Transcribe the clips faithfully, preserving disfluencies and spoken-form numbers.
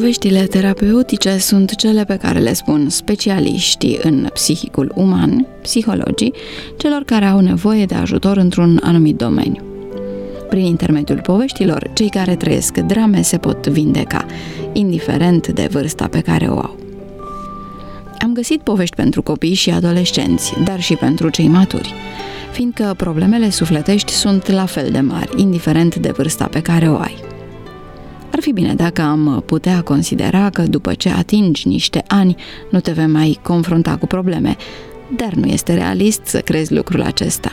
Poveștile terapeutice sunt cele pe care le spun specialiștii în psihicul uman, psihologii, celor care au nevoie de ajutor într-un anumit domeniu. Prin intermediul poveștilor, cei care trăiesc drame se pot vindeca, indiferent de vârsta pe care o au. Am găsit povești pentru copii și adolescenți, dar și pentru cei maturi, fiindcă problemele sufletești sunt la fel de mari, indiferent de vârsta pe care o ai. Ar fi bine dacă am putea considera că după ce atingi niște ani nu te vei mai confrunta cu probleme, dar nu este realist să crezi lucrul acesta.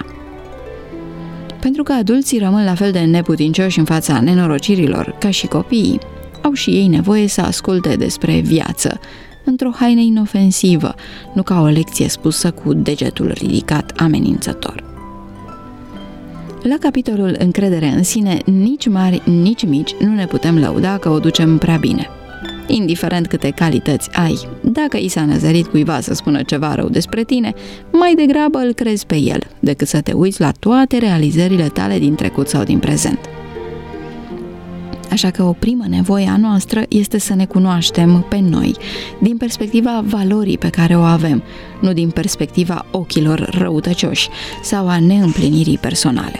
Pentru că adulții rămân la fel de neputincioși în fața nenorocirilor ca și copiii, au și ei nevoie să asculte despre viață, într-o haină inofensivă, nu ca o lecție spusă cu degetul ridicat amenințător. La capitolul încredere în sine, nici mari, nici mici, nu ne putem lăuda că o ducem prea bine. Indiferent câte calități ai, dacă i s-a năzărit cuiva să spună ceva rău despre tine, mai degrabă îl crezi pe el, decât să te uiți la toate realizările tale din trecut sau din prezent. Așa că o primă nevoie a noastră este să ne cunoaștem pe noi, din perspectiva valorii pe care o avem, nu din perspectiva ochilor răutăcioși sau a neîmplinirii personale.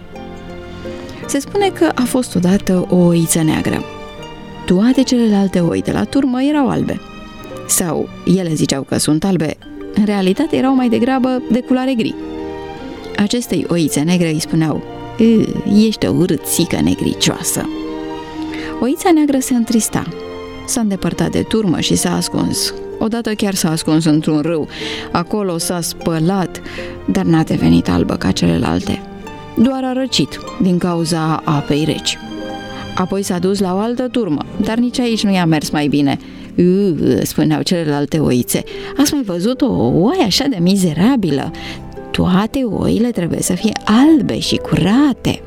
Se spune că a fost odată o oiță neagră. Toate celelalte oi de la turmă erau albe. Sau ele ziceau că sunt albe, în realitate erau mai degrabă de culoare gri. Acestei oițe negre îi spuneau: "Ești o urâțică negricioasă." Oița neagră se întrista. S-a îndepărtat de turmă și s-a ascuns. Odată chiar s-a ascuns într-un râu. Acolo s-a spălat, dar n-a devenit albă ca celelalte. Doar a răcit din cauza apei reci. Apoi s-a dus la o altă turmă, dar nici aici nu i-a mers mai bine. "Uu", spuneau celelalte oițe, "ați mai văzut o oaie așa de mizerabilă? Toate oile trebuie să fie albe și curate."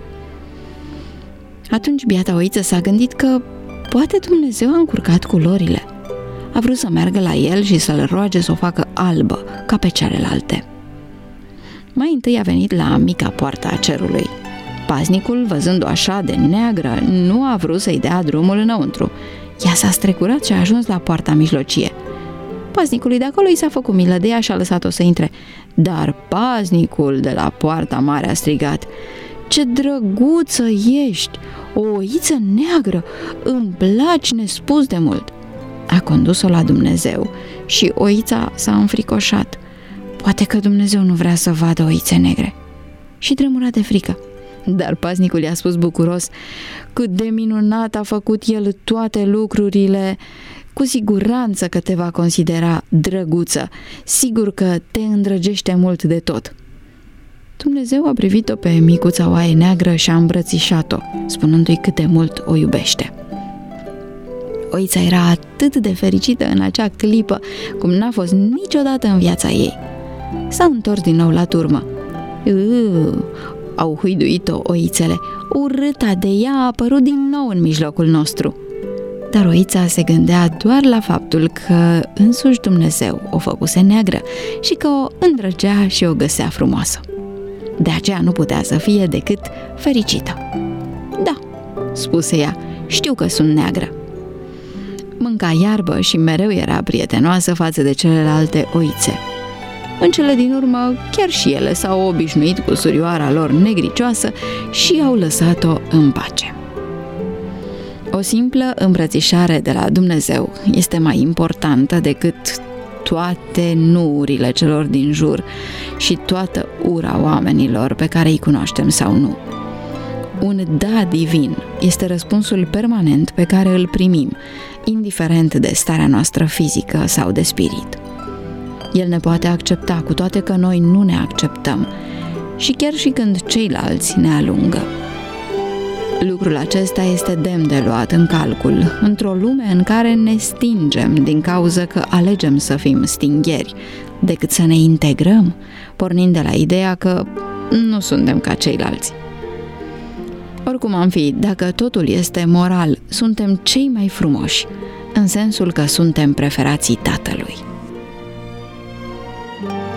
Atunci biata oiță s-a gândit că poate Dumnezeu a încurcat culorile. A vrut să meargă la el și să-l roage să o facă albă, ca pe celelalte. Mai întâi a venit la mica poartă a cerului. Paznicul, văzând-o așa de neagră, nu a vrut să-i dea drumul înăuntru. Ea s-a strecurat și a ajuns la poarta mijlocie. Paznicului de acolo i s-a făcut milă de ea și a lăsat-o să intre. Dar paznicul de la poarta mare a strigat: "Ce drăguță ești! O oiță neagră! Îmi placi nespus de mult!" A condus-o la Dumnezeu și oița s-a înfricoșat. Poate că Dumnezeu nu vrea să vadă oițe negre. Și tremura de frică. Dar paznicul i-a spus bucuros: "Cât de minunat a făcut el toate lucrurile! Cu siguranță că te va considera drăguță. Sigur că te îndrăgește mult de tot." Dumnezeu a privit-o pe micuța oaie neagră și a îmbrățișat-o, spunându-i cât de mult o iubește. Oița era atât de fericită în acea clipă, cum n-a fost niciodată în viața ei. S-a întors din nou la turmă. "Uuu", au huiduit-o oițele, "urâta de ea a apărut din nou în mijlocul nostru." Dar oița se gândea doar la faptul că însuși Dumnezeu o făcuse neagră și că o îndrăgea și o găsea frumoasă. De aceea nu putea să fie decât fericită. "Da", spuse ea, "știu că sunt neagră." Mânca iarbă și mereu era prietenoasă față de celelalte oițe. În cele din urmă, chiar și ele s-au obișnuit cu surioara lor negricioasă și au lăsat-o în pace. O simplă îmbrățișare de la Dumnezeu este mai importantă decât toate nuurile celor din jur și toată ura oamenilor pe care îi cunoaștem sau nu. Un da divin este răspunsul permanent pe care îl primim, indiferent de starea noastră fizică sau de spirit. El ne poate accepta, cu toate că noi nu ne acceptăm, și chiar și când ceilalți ne alungă. Lucrul acesta este demn de luat în calcul, într-o lume în care ne stingem din cauza că alegem să fim stingheri, decât să ne integrăm, pornind de la ideea că nu suntem ca ceilalți. Oricum am fi, dacă totul este moral, suntem cei mai frumoși, în sensul că suntem preferații Tatălui.